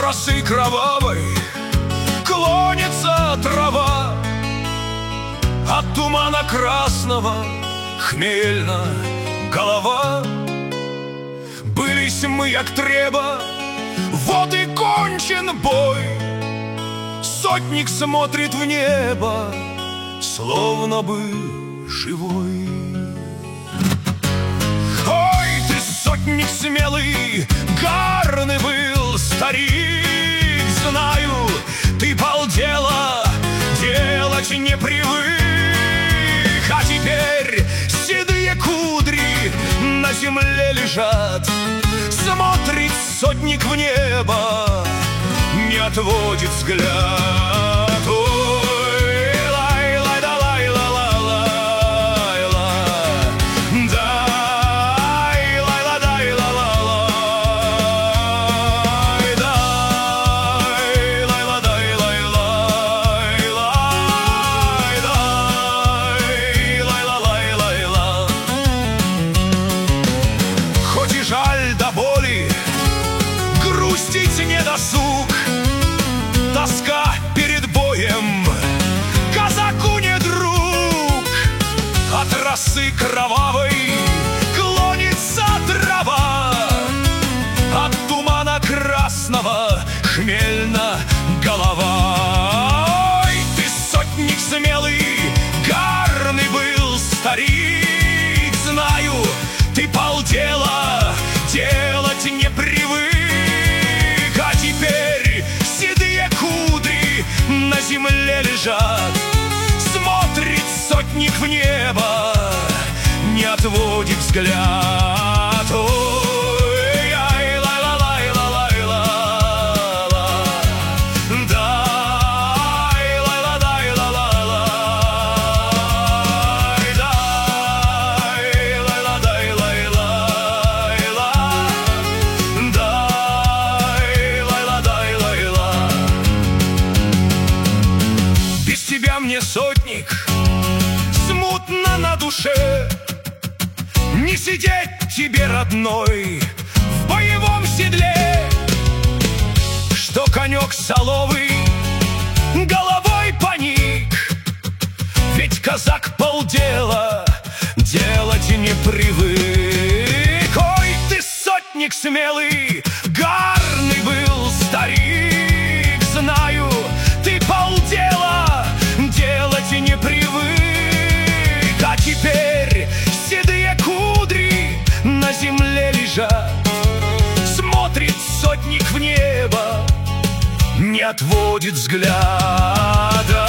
росы кровавой клонится трава, от тумана красного хмельна голова. Былись мы, як треба, вот и кончен бой. Сотник смотрит в небо, словно бы живой. Ой, ты сотник смелый, гарный был старик, знаю, ты полдела делать не привык. А теперь седые кудри на земле лежат, смотрит сотник в небо, не отводит взгляд. Ой, лай-лай, да лай-ла-ла-лай-ла, дай, лай-ла, дай-ла-ла-лай, дай, лай-ла, дай-лай-лай-лай, дай, лай-ла-лай-лай-ла. Хоть и жаль до боли, грустить не досуг, тоска перед боем казаку не друг. От росы кровавой клонится трава, от тумана красного хмельна голова. Ой, ты сотник смелый, гарный был старик, знаю, ты полдела делать не привык. А теперь седые кудри на земле лежат, смотрит сотник в небо, не отводит взгляд. Ой, ай, лай-ла-лай-ла-лай-ла, дай, лай-ла, дай-ла-лай-лай, дай, лай-ла, дай-лай-лай-ла, дай, лай-ла, дай-лай-ла. Без тебя мне, сотник, смутно на душе, не сидеть тебе, родной, в боевом седле. Что конек соловый головой поник, ведь казак полдела делать не привык. Ой, ты сотник смелый, гарный был старик, знаю, ты полдела делать не привык. А теперь седые кудри на земле лежат, смотрит сотник в небо, не отводит взгляда.